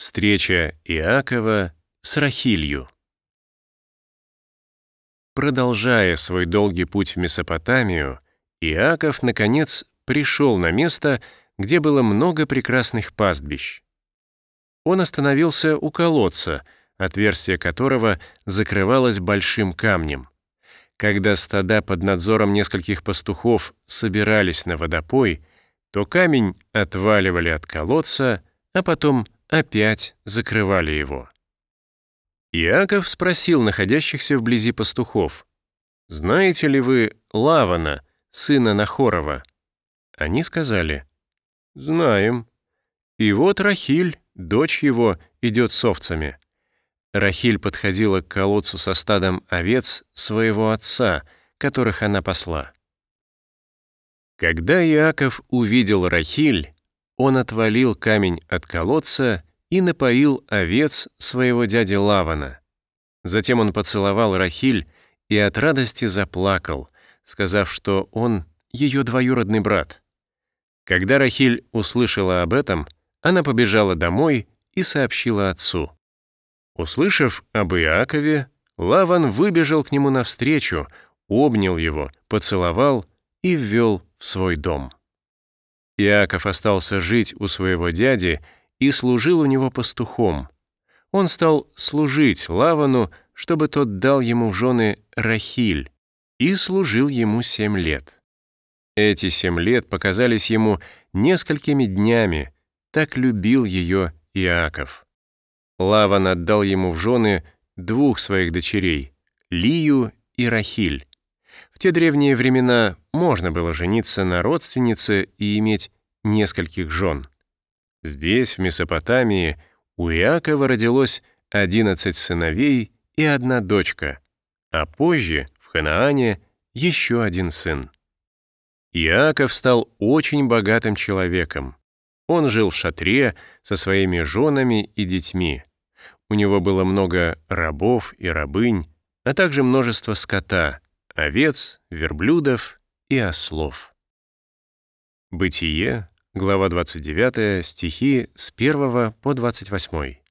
Встреча Иакова с Рахилью. Продолжая свой долгий путь в Месопотамию, Иаков, наконец, пришел на место, где было много прекрасных пастбищ. Он остановился у колодца, отверстие которого закрывалось большим камнем. Когда стада под надзором нескольких пастухов собирались на водопой, то камень отваливали от колодца, а потом опять закрывали его. Иаков спросил находящихся вблизи пастухов: «Знаете ли вы Лавана, сына Нахорова?» Они сказали: «Знаем. И вот Рахиль, дочь его, идет с овцами». Рахиль подходила к колодцу со стадом овец своего отца, которых она пасла. Когда Иаков увидел Рахиль, он отвалил камень от колодца и напоил овец своего дяди Лавана. Затем он поцеловал Рахиль и от радости заплакал, сказав, что он ее двоюродный брат. Когда Рахиль услышала об этом, она побежала домой и сообщила отцу. Услышав об Иакове, Лаван выбежал к нему навстречу, обнял его, поцеловал и ввел в свой дом. Иаков остался жить у своего дяди и служил у него пастухом. Он стал служить Лавану, чтобы тот дал ему в жены Рахиль, и служил ему 7 лет. Эти 7 лет показались ему несколькими днями, так любил ее Иаков. Лаван отдал ему в жены 2 своих дочерей, Лию и Рахиль. В те древние времена можно было жениться на родственнице и иметь нескольких жен. Здесь, в Месопотамии, у Иакова родилось 11 сыновей и 1 дочка, а позже, в Ханаане, еще 1 сын. Иаков стал очень богатым человеком. Он жил в шатре со своими женами и детьми. У него было много рабов и рабынь, а также множество скота, овец, верблюдов и ослов. Бытие, глава 29, стихи с 1 по 28.